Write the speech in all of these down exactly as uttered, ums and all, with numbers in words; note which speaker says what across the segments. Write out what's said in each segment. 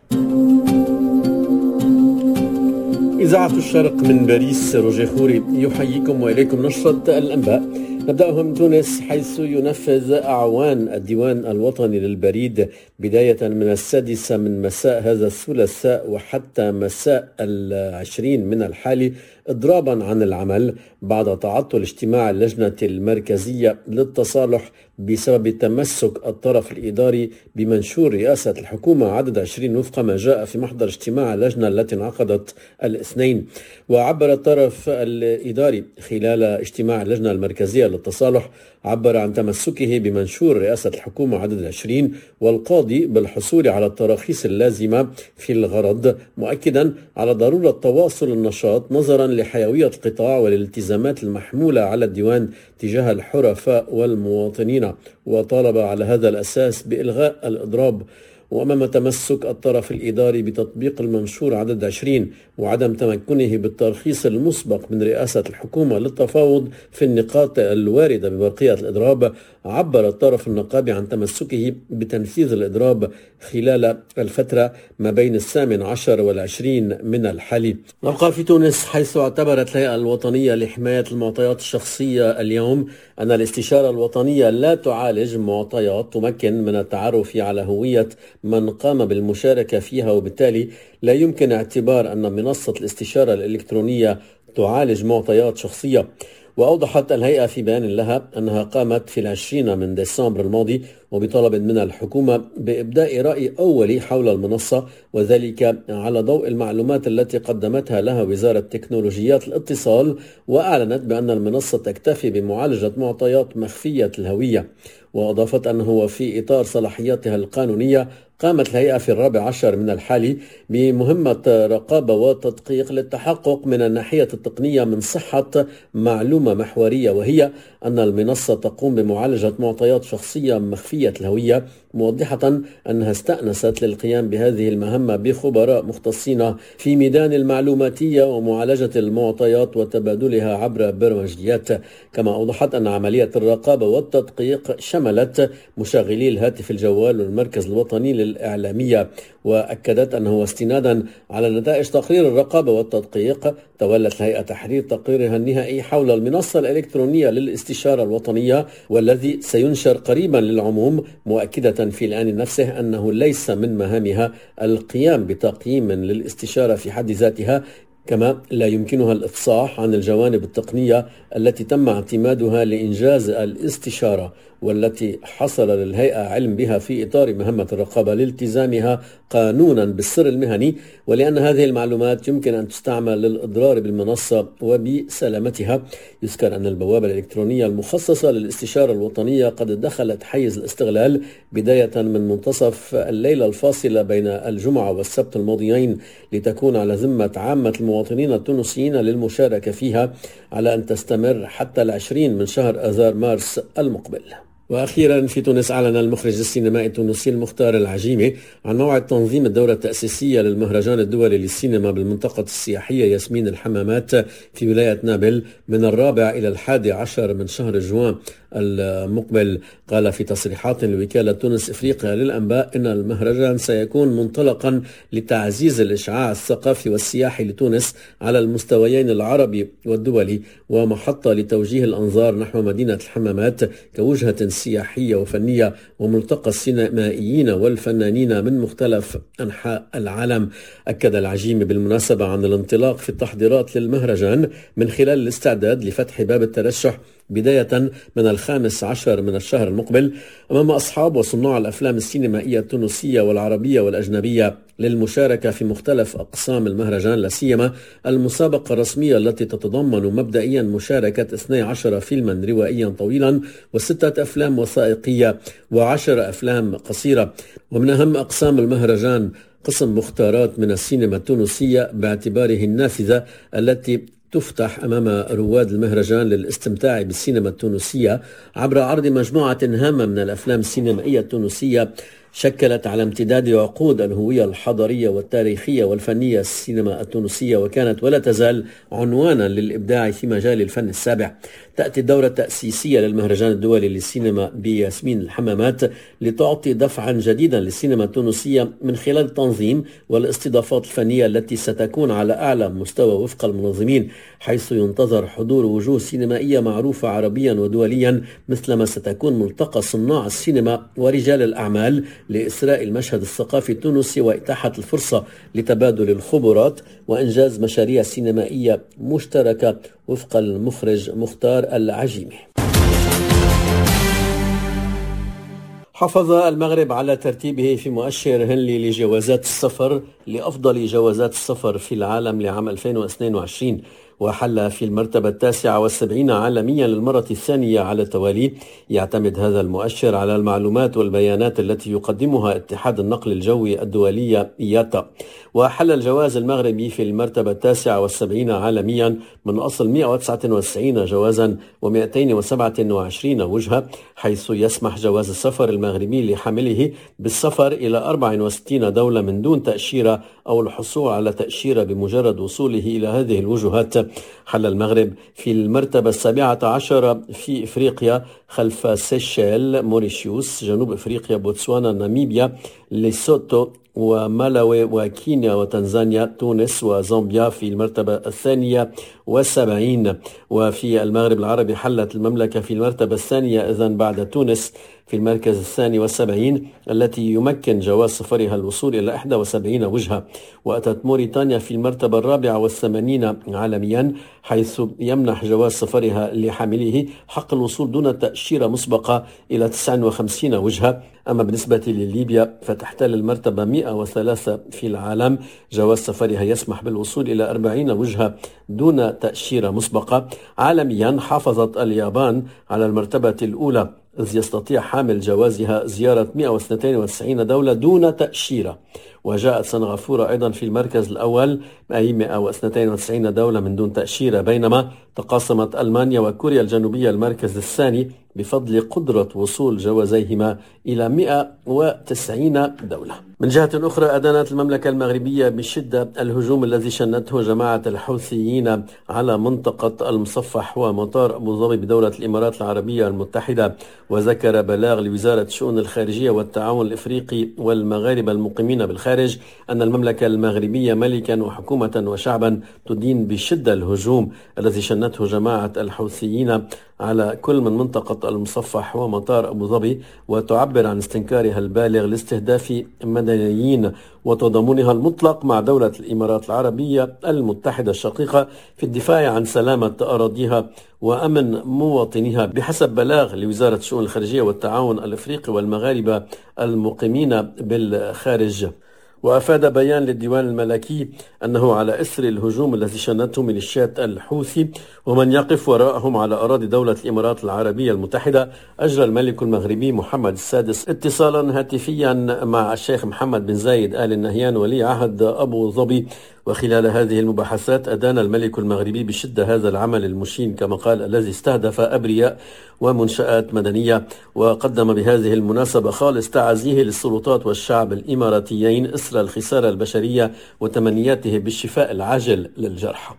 Speaker 1: إذاعة الشرق من باريس، روجي خوري يحييكم وإليكم نشرة الأنباء. نبدأها من تونس، حيث ينفذ أعوان الديوان الوطني للبريد بداية من السادسة من مساء هذا الثلاثاء وحتى مساء العشرين من الحالي إضرابا عن العمل بعد تعطل اجتماع اللجنة المركزية للتصالح بسبب تمسك الطرف الإداري بمنشور رئاسة الحكومة عدد عشرين وفق ما جاء في محضر اجتماع اللجنة التي انعقدت الاثنين. وعبر الطرف الإداري خلال اجتماع اللجنة المركزية للتصالح عبر عن تمسكه بمنشور رئاسة الحكومة عدد عشرين والقاضي بالحصول على التراخيص اللازمة في الغرض، مؤكدا على ضرورة تواصل النشاط نظرا لحيوية القطاع والالتزامات المحمولة على الديوان تجاه الحرفاء والمواطنين، وطالب على هذا الأساس بإلغاء الإضراب. وأمام تمسك الطرف الإداري بتطبيق المنشور عدد عشرين وعدم تمكنه بالترخيص المسبق من رئاسة الحكومة للتفاوض في النقاط الواردة ببرقية الإضراب، عبر الطرف النقابي عن تمسكه بتنفيذ الإضراب خلال الفترة ما بين الثامن عشر والعشرين من الحالي. نبقى في تونس، حيث اعتبرت الهيئة الوطنية لحماية المعطيات الشخصية اليوم أن الاستشارة الوطنية لا تعالج معطيات تمكن من التعرف على هوية من قام بالمشاركة فيها، وبالتالي لا يمكن اعتبار أن منصة الاستشارة الإلكترونية تعالج معطيات شخصية. وأوضحت الهيئة في بيان لها أنها قامت في العشرين من ديسمبر الماضي وبطلب من الحكومة بإبداء رأي أولي حول المنصة، وذلك على ضوء المعلومات التي قدمتها لها وزارة تكنولوجيات الاتصال، وأعلنت بأن المنصة تكتفي بمعالجة معطيات مخفية الهوية. وأضافت أنه في إطار صلاحياتها القانونية قامت الهيئة في الرابع عشر من الحالي بمهمة رقابة وتدقيق للتحقق من الناحية التقنية من صحة معلومة محورية، وهي أن المنصة تقوم بمعالجة معطيات شخصية مخفية الهوية، موضحة أنها استأنست للقيام بهذه المهمة بخبراء مختصين في ميدان المعلوماتية ومعالجة المعطيات وتبادلها عبر برمجيات. كما أوضحت أن عملية الرقابة والتدقيق شملت مشغلي الهاتف الجوال والمركز الوطني للإعلامية، وأكدت أنه استنادا على نتائج تقرير الرقابة والتدقيق تولت الهيئة تحرير تقريرها النهائي حول المنصة الإلكترونية للاستشارة الوطنية، والذي سينشر قريبا للعموم، مؤكدة في الآن نفسه أنه ليس من مهامها القيام بتقييم للاستشارة في حد ذاتها، كما لا يمكنها الإفصاح عن الجوانب التقنية التي تم اعتمادها لإنجاز الاستشارة والتي حصل للهيئة علم بها في إطار مهمة الرقابة لالتزامها قانونا بالسر المهني، ولأن هذه المعلومات يمكن أن تستعمل للإضرار بالمنصة وبسلامتها. يذكر أن البوابة الإلكترونية المخصصة للاستشارة الوطنية قد دخلت حيز الاستغلال بداية من منتصف الليلة الفاصلة بين الجمعة والسبت الماضيين، لتكون على ذمة عامة المواطنين التونسيين للمشاركة فيها، على أن تستمر حتى العشرين من شهر آذار مارس المقبل. وأخيرا في تونس، أعلن المخرج السينمائي التونسي المختار العجيمي عن موعد تنظيم الدورة التأسيسية للمهرجان الدولي للسينما بالمنطقة السياحية ياسمين الحمامات في ولاية نابل من الرابع إلى الحادي عشر من شهر جوان المقبل. قال في تصريحات لوكالة تونس إفريقيا للأنباء إن المهرجان سيكون منطلقا لتعزيز الإشعاع الثقافي والسياحي لتونس على المستويين العربي والدولي، ومحطة لتوجيه الأنظار نحو مدينة الحمامات كوجهة سياحية وفنية وملتقى السينمائيين والفنانين من مختلف أنحاء العالم. أكد العجيمي بالمناسبة عن الانطلاق في التحضيرات للمهرجان من خلال الاستعداد لفتح باب الترشح بداية من الخامس عشر من الشهر المقبل أمام أصحاب وصناع الأفلام السينمائية التونسية والعربية والأجنبية للمشاركة في مختلف أقسام المهرجان، لا سيما المسابقة الرسمية التي تتضمن مبدئيا مشاركة اثني عشر فيلما روائيا طويلا وستة أفلام وثائقية وعشر أفلام قصيرة. ومن أهم أقسام المهرجان قسم مختارات من السينما التونسية باعتباره النافذة التي تفتح أمام رواد المهرجان للاستمتاع بالسينما التونسية عبر عرض مجموعة هامة من الأفلام السينمائية التونسية شكلت على امتداد عقود الهوية الحضارية والتاريخية والفنية السينما التونسية، وكانت ولا تزال عنوانا للإبداع في مجال الفن السابع. تأتي الدورة التأسيسية للمهرجان الدولي للسينما بياسمين الحمامات لتعطي دفعا جديدا للسينما التونسية من خلال التنظيم والاستضافات الفنية التي ستكون على أعلى مستوى وفق المنظمين، حيث ينتظر حضور وجوه سينمائية معروفة عربيا ودوليا، مثلما ستكون ملتقى صناع السينما ورجال الأعمال لإسراء المشهد الثقافي التونسي وإتاحة الفرصة لتبادل الخبرات وإنجاز مشاريع سينمائية مشتركة وفق المخرج مختار العجيمي. حافظ المغرب على ترتيبه في مؤشر هنلي لجوازات السفر لأفضل جوازات السفر في العالم لعام ألفين واثنين وعشرين، وحل في المرتبة التاسعة والسبعين عالميا للمرة الثانية على التوالي. يعتمد هذا المؤشر على المعلومات والبيانات التي يقدمها اتحاد النقل الجوي الدولي إياتا. وحل الجواز المغربي في المرتبة التاسعة والسبعين عالميا من أصل مئة وتسعة وتسعين جوازا ومئتين وسبعة وعشرين وجهة، حيث يسمح جواز السفر المغربي لحامله بالسفر إلى أربع وستين دولة من دون تأشيرة أو الحصول على تأشيرة بمجرد وصوله إلى هذه الوجهات. حل المغرب في المرتبة السابعة عشر في إفريقيا خلف سيشيل، موريشيوس، جنوب إفريقيا، بوتسوانا، ناميبيا، ليسوتو ومالاوي وكينيا وتنزانيا، تونس وزامبيا في المرتبة الثانية والسبعين. وفي المغرب العربي حلت المملكة في المرتبة الثانية إذن بعد تونس في المركز الثاني والسبعين التي يمكن جواز سفرها الوصول إلى إحدى وسبعين وجهة. وأتت موريتانيا في المرتبة الرابعة والثمانين عالميا، حيث يمنح جواز سفرها لحامله حق الوصول دون تأشيرة مسبقة إلى تسعة وخمسين وجهة. أما بالنسبة لليبيا فتحتل المرتبة مئة وثلاثة في العالم، جواز سفرها يسمح بالوصول إلى أربعين وجهة دون تأشيرة مسبقة. عالميا حافظت اليابان على المرتبة الأولى، إذ يستطيع حامل جوازها زيارة مئة واثنين وتسعين دولة دون تأشيرة. وجاءت سنغافورة أيضا في المركز الأول أي مئة واثنين وتسعين دولة من دون تأشيرة، بينما تقاسمت ألمانيا وكوريا الجنوبية المركز الثاني بفضل قدرة وصول جوازيهما إلى مئة وتسعين دولة. من جهة أخرى أدانت المملكة المغربية بشدة الهجوم الذي شنته جماعة الحوثيين على منطقة المصفح ومطار أبو ظبي بدولة الإمارات العربية المتحدة. وذكر بلاغ لوزارة الشؤون الخارجية والتعاون الإفريقي والمغاربة المقيمين بالخارج أن المملكة المغربية ملكا وحكومة وشعبا تدين بشدة الهجوم الذي شنته جماعة الحوثيين على كل من منطقة المصفح ومطار أبو ظبي، وتعبر عن استنكارها البالغ لاستهداف مدنيين وتضامنها المطلق مع دولة الإمارات العربية المتحدة الشقيقة في الدفاع عن سلامة أراضيها وأمن مواطنيها، بحسب بلاغ لوزارة الشؤون الخارجية والتعاون الإفريقي والمغاربة المقيمين بالخارج. وأفاد بيان للديوان الملكي أنه على إثر الهجوم الذي شنته ميليشيات الحوثي ومن يقف وراءهم على أراضي دولة الإمارات العربية المتحدة، أجرى الملك المغربي محمد السادس اتصالا هاتفيا مع الشيخ محمد بن زايد آل نهيان ولي عهد أبو ظبي. وخلال هذه المباحثات أدان الملك المغربي بشدة هذا العمل المشين كما قال الذي استهدف أبرياء ومنشآت مدنية، وقدم بهذه المناسبة خالص تعازيه للسلطات والشعب الإماراتيين إثر الخسارة البشرية وتمنياته بالشفاء العاجل للجرحى.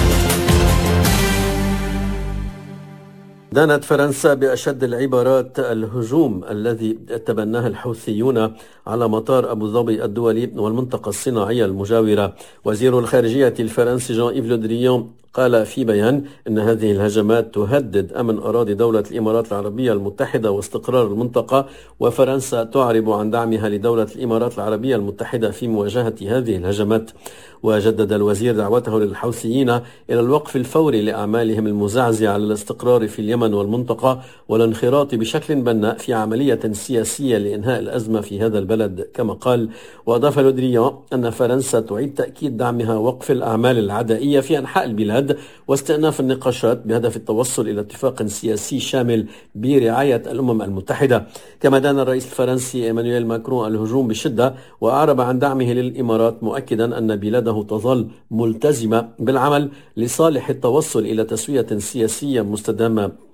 Speaker 1: دانت فرنسا بأشد العبارات الهجوم الذي تبناه الحوثيون على مطار أبو ظبي الدولي والمنطقة الصناعية المجاورة. وزير الخارجية الفرنسي جان إيف لو دريان قال في بيان أن هذه الهجمات تهدد أمن أراضي دولة الإمارات العربية المتحدة واستقرار المنطقة، وفرنسا تعرب عن دعمها لدولة الإمارات العربية المتحدة في مواجهة هذه الهجمات. وجدد الوزير دعوته للحوثيين إلى الوقف الفوري لأعمالهم المزعزعة على الاستقرار في اليمن والمنطقة والانخراط بشكل بناء في عملية سياسية لإنهاء الأزمة في هذا البلد كما قال. وأضاف لودريان أن فرنسا تعيد تأكيد دعمها وقف الأعمال العدائية في أنحاء البلاد واستئناف النقاشات بهدف التوصل إلى اتفاق سياسي شامل برعاية الأمم المتحدة. كما دان الرئيس الفرنسي إيمانويل ماكرون الهجوم بشدة وأعرب عن دعمه للإمارات، مؤكدا أن بلاده تظل ملتزمة بالعمل لصالح التوصل إلى تسوية سياسية مستدامة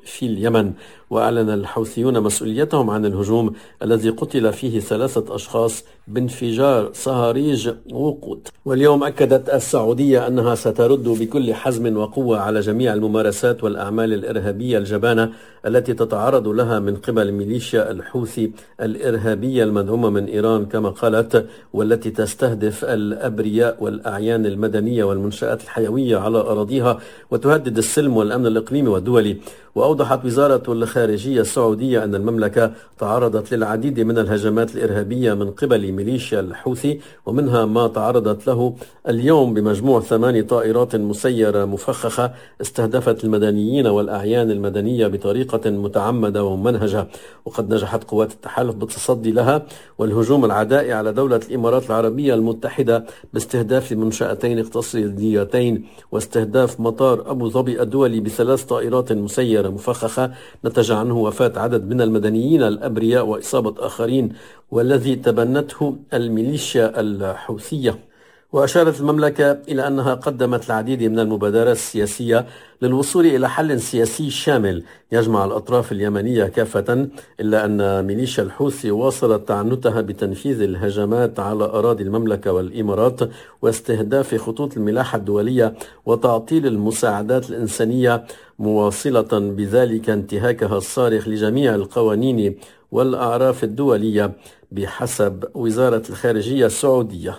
Speaker 1: في اليمن. وأعلن الحوثيون مسؤوليتهم عن الهجوم الذي قتل فيه ثلاثة أشخاص بانفجار صهاريج وقود. واليوم أكدت السعودية أنها سترد بكل حزم وقوة على جميع الممارسات والأعمال الإرهابية الجبانة التي تتعرض لها من قبل ميليشيا الحوثي الإرهابية المدعومة من إيران كما قالت، والتي تستهدف الأبرياء والأعيان المدنية والمنشآت الحيوية على أراضيها وتهدد السلم والأمن الإقليمي والدولي. وأوضحت وزارة الخارجية السعودية أن المملكة تعرضت للعديد من الهجمات الإرهابية من قبل ميليشيا الحوثي، ومنها ما تعرضت له اليوم بمجموع ثماني طائرات مسيرة مفخخة استهدفت المدنيين والأعيان المدنية بطريقة متعمدة وممنهجة. وقد نجحت قوات التحالف بالتصدي لها والهجوم العدائي على دولة الإمارات العربية المتحدة باستهداف منشأتين اقتصاديتين واستهداف مطار أبو ظبي الدولي بثلاث طائرات مسيرة مفخخة نتج عنه وفاة عدد من المدنيين الأبرياء وإصابة آخرين، والذي تبنته الميليشيا الحوثية. وأشارت المملكة إلى أنها قدمت العديد من المبادرات السياسية للوصول إلى حل سياسي شامل يجمع الأطراف اليمنية كافة، إلا أن ميليشيا الحوثي واصلت تعنتها بتنفيذ الهجمات على أراضي المملكة والإمارات واستهداف خطوط الملاحة الدولية وتعطيل المساعدات الإنسانية، مواصلة بذلك انتهاكها الصارخ لجميع القوانين والأعراف الدولية بحسب وزارة الخارجية السعودية.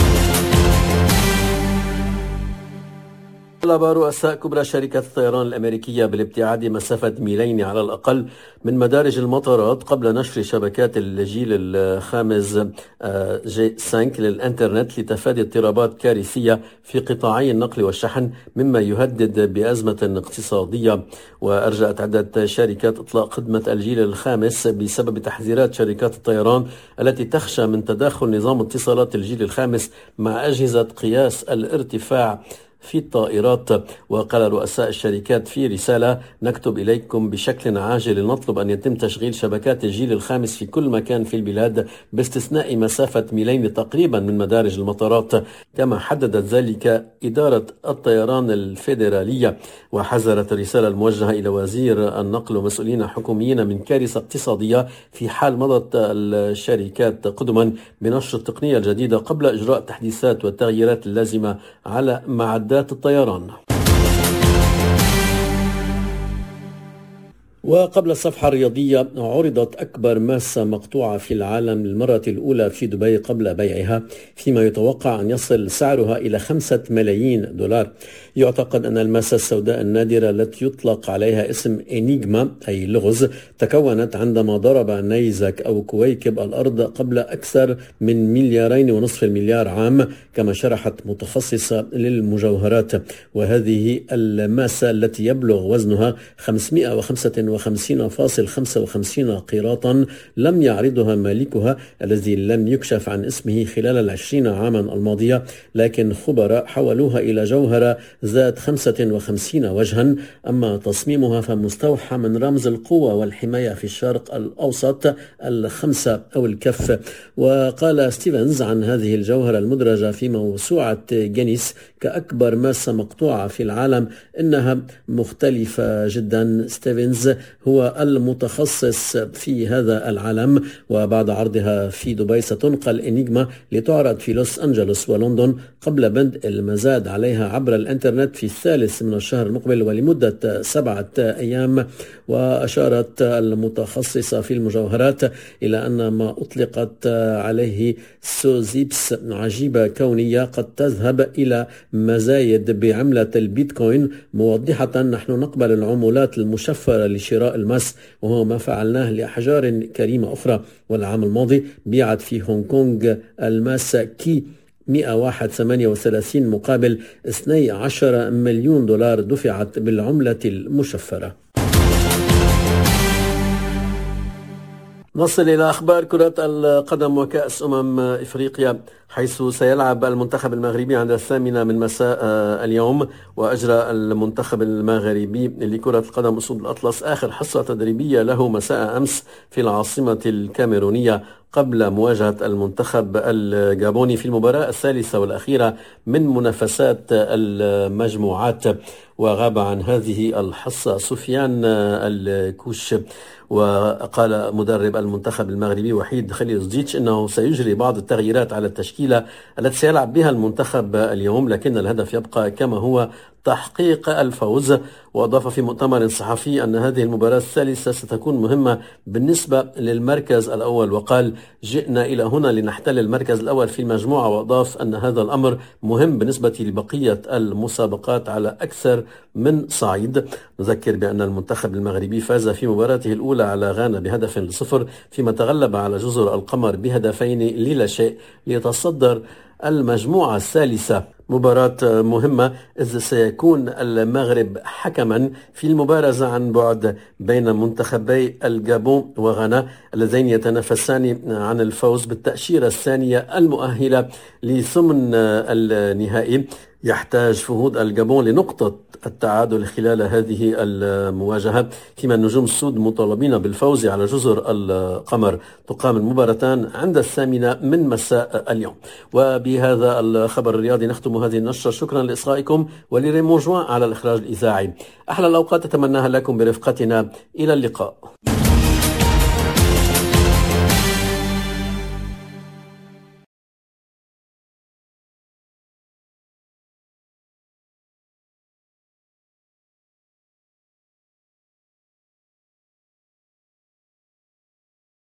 Speaker 1: طلب رؤساء كبرى شركة الطيران الأمريكية بالابتعاد مسافة ميلين على الأقل من مدارج المطارات قبل نشر شبكات الجيل الخامس جي خمسة للإنترنت لتفادي اضطرابات كارثية في قطاعي النقل والشحن مما يهدد بأزمة اقتصادية. وأرجأت عدة شركات إطلاق خدمة الجيل الخامس بسبب تحذيرات شركات الطيران التي تخشى من تداخل نظام اتصالات الجيل الخامس مع أجهزة قياس الارتفاع في الطائرات. وقال رؤساء الشركات في رسالة: نكتب إليكم بشكل عاجل لنطلب أن يتم تشغيل شبكات الجيل الخامس في كل مكان في البلاد باستثناء مسافة ميلين تقريبا من مدارج المطارات، كما حددت ذلك إدارة الطيران الفيدرالية. وحذرت الرسالة الموجهة إلى وزير النقل ومسؤولين حكوميين من كارثة اقتصادية في حال مضت الشركات قدما بنشر التقنية الجديدة قبل إجراء التحديثات والتغييرات اللازمة على معدات الطيران. وقبل الصفحة الرياضية، عرضت أكبر ماسة مقطوعة في العالم للمرة الأولى في دبي قبل بيعها، فيما يتوقع أن يصل سعرها إلى خمسة ملايين دولار. يعتقد أن الماسة السوداء النادرة التي يطلق عليها اسم إنيغما أي لغز تكونت عندما ضرب نيزك أو كويكب الأرض قبل أكثر من مليارين ونصف المليار عام، كما شرحت متخصصة للمجوهرات. وهذه الماسة التي يبلغ وزنها خمسمائة وخمسة وخمسين فاصلة خمسة وخمسين قيراطا لم يعرضها مالكها الذي لم يكشف عن اسمه خلال العشرين عاما الماضية، لكن خبراء حولوها إلى جوهرة ذات خمسة وخمسين وجها. أما تصميمها فمستوحى من رمز القوة والحماية في الشرق الأوسط الخمسة أو الكف. وقال ستيفنز عن هذه الجوهرة المدرجة في موسوعة جينيس كأكبر ماسة مقطوعة في العالم إنها مختلفة جدا. ستيفنز هو المتخصص في هذا العالم. وبعد عرضها في دبي ستنقل إنيغما لتعرض في لوس أنجلوس ولندن قبل بدء المزاد عليها عبر الإنترنت في الثالث من الشهر المقبل ولمدة سبعة أيام. وأشارت المتخصصة في المجوهرات إلى أن ما أطلقت عليه سوزيبس عجيبة كونية قد تذهب إلى مزايد بعملة البيتكوين، موضحة: نحن نقبل العملات المشفرة لشراء الماس وهو ما فعلناه لأحجار كريمة أخرى. والعام الماضي بيعت في هونغ كونغ الماس كي مئة وواحد فاصلة ثمانية وثلاثين مقابل اثني عشر مليون دولار دفعت بالعملة المشفرة. نصل إلى أخبار كرة القدم وكأس أمم إفريقيا، حيث سيلعب المنتخب المغربي عند الثامنة من مساء اليوم. وأجرى المنتخب المغربي لكرة القدم أسود الأطلس آخر حصة تدريبية له مساء أمس في العاصمة الكاميرونية قبل مواجهة المنتخب الجابوني في المباراة الثالثة والأخيرة من منافسات المجموعات. وغاب عن هذه الحصة سفيان الكوش، وقال مدرب المنتخب المغربي وحيد خليلزجيتش انه سيجري بعض التغييرات على التشكيلة التي سيلعب بها المنتخب اليوم، لكن الهدف يبقى كما هو، تحقيق الفوز. وأضاف في مؤتمر صحفي أن هذه المباراة الثالثة ستكون مهمة بالنسبة للمركز الأول، وقال جئنا إلى هنا لنحتل المركز الأول في المجموعة. وأضاف أن هذا الأمر مهم بالنسبة لبقية المسابقات على أكثر من صعيد. نذكر بأن المنتخب المغربي فاز في مباراته الأولى على غانا بهدف لصفر، فيما تغلب على جزر القمر بهدفين للا شيء ليتصدر المجموعة الثالثة. مباراة مهمة إذ سيكون المغرب حكما في المبارزة عن بعد بين منتخبي الجابون وغانا اللذين يتنافسان عن الفوز بالتأشيرة الثانية المؤهلة لثمن النهائي. يحتاج فهود الجابون لنقطة التعادل خلال هذه المواجهة، فيما النجوم السود مطالبين بالفوز على جزر القمر. تقام المباراتان عند الثامنة من مساء اليوم. وبهذا الخبر الرياضي نختم هذه النشرة. شكرا لإصغائكم ولريمون جوان على الإخراج الإذاعي. أحلى الأوقات أتمناها لكم برفقتنا. إلى اللقاء.